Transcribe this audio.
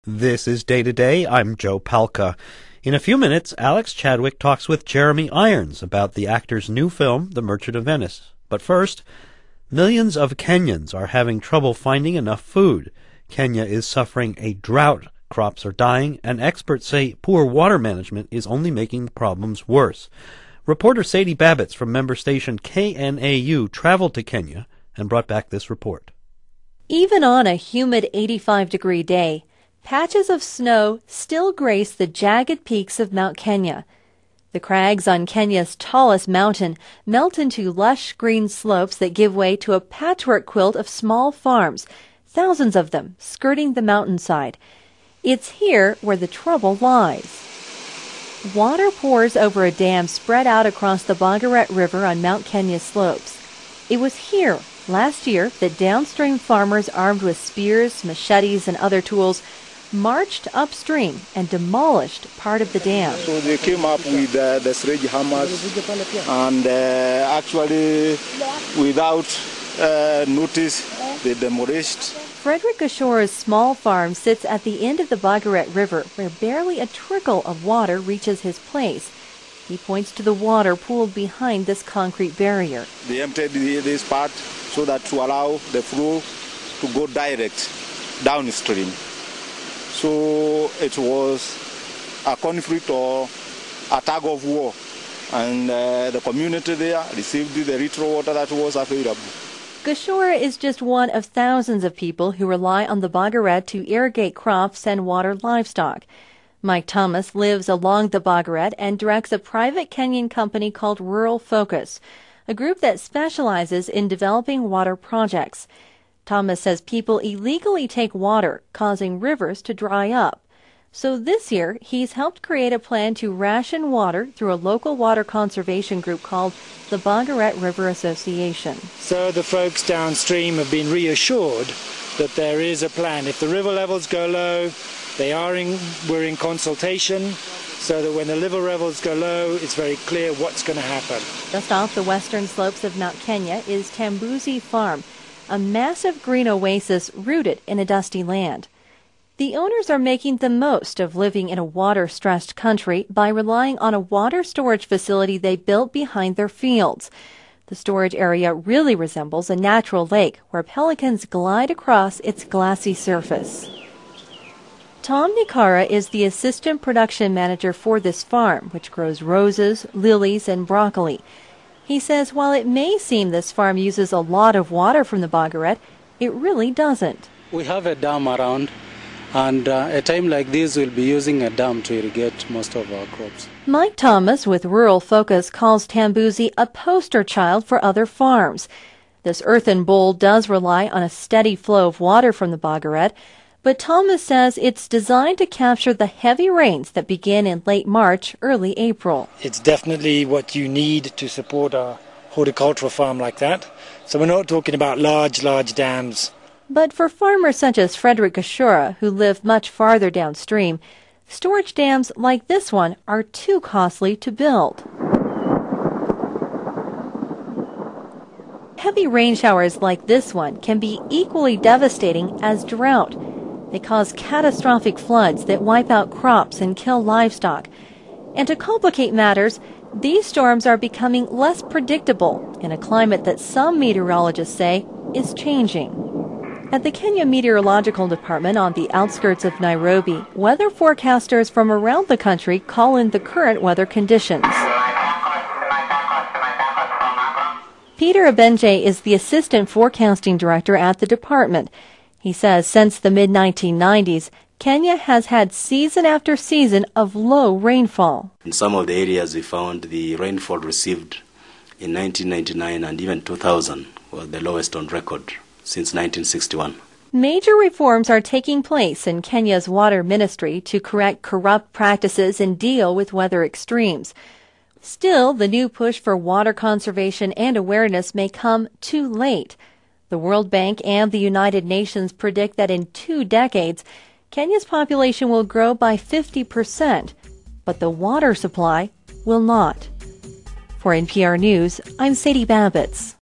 This is Day to Day. I'm Joe Palca. In a few minutes, Alex Chadwick talks with Jeremy Irons about the actor's new film, The Merchant of Venice. But first, millions of Kenyans are having trouble finding enough food. Kenya is suffering a drought. Crops are dying, and experts say poor water management is only making problems worse. Reporter Sadie Babbitts from member station KNAU traveled to Kenya and brought back this report. Even on a humid 85-degree day, patches of snow still grace the jagged peaks of Mount Kenya. The crags on Kenya's tallest mountain melt into lush green slopes that give way to a patchwork quilt of small farms, thousands of them skirting the mountainside. It's here where the trouble lies. Water pours over a dam spread out across the Bogoret River on Mount Kenya's slopes. It was here last year that downstream farmers armed with spears, machetes, and other tools marched upstream and demolished part of the dam. So they came up with the sledgehammers and actually without notice they demolished. Frederick Gashora's small farm sits at the end of the Bogoret River where barely a trickle of water reaches his place. He points to the water pooled behind this concrete barrier. They emptied this part so that to allow the flow to go direct downstream. So it was a conflict or a tug of war, and the community there received the little water that was available. Gashora is just one of thousands of people who rely on the Bogoret to irrigate crops and water livestock. Mike Thomas lives along the Bogoret and directs a private Kenyan company called Rural Focus, a group that specializes in developing water projects. Thomas says people illegally take water, causing rivers to dry up. So this year, he's helped create a plan to ration water through a local water conservation group called the Bogoret River Association. So the folks downstream have been reassured that there is a plan. If the river levels go low, we're in consultation, so that when the river levels go low, it's very clear what's going to happen. Just off the western slopes of Mount Kenya is Tambuzi Farm, a massive green oasis rooted in a dusty land. The owners are making the most of living in a water-stressed country by relying on a water storage facility they built behind their fields. The storage area really resembles a natural lake where pelicans glide across its glassy surface. Tom Nikara is the assistant production manager for this farm, which grows roses, lilies, and broccoli. He says while it may seem this farm uses a lot of water from the Bogoret, it really doesn't. We have a dam around, and at a time like this we'll be using a dam to irrigate most of our crops. Mike Thomas with Rural Focus calls Tambuzi a poster child for other farms. This earthen bowl does rely on a steady flow of water from the Bogoret, but Thomas says it's designed to capture the heavy rains that begin in late March, early April. It's definitely what you need to support a horticultural farm like that. So we're not talking about large dams. But for farmers such as Frederick Gashora, who live much farther downstream, storage dams like this one are too costly to build. Heavy rain showers like this one can be equally devastating as drought. They cause catastrophic floods that wipe out crops and kill livestock. And to complicate matters, these storms are becoming less predictable in a climate that some meteorologists say is changing. At the Kenya Meteorological Department on the outskirts of Nairobi, weather forecasters from around the country call in the current weather conditions. Peter Abenje is the assistant forecasting director at the department. He says since the mid-1990s, Kenya has had season after season of low rainfall. In some of the areas we found the rainfall received in 1999 and even 2000 was the lowest on record since 1961. Major reforms are taking place in Kenya's water ministry to correct corrupt practices and deal with weather extremes. Still, the new push for water conservation and awareness may come too late. The World Bank and the United Nations predict that in 2 decades, Kenya's population will grow by 50%, but the water supply will not. For NPR News, I'm Sadie Babbitts.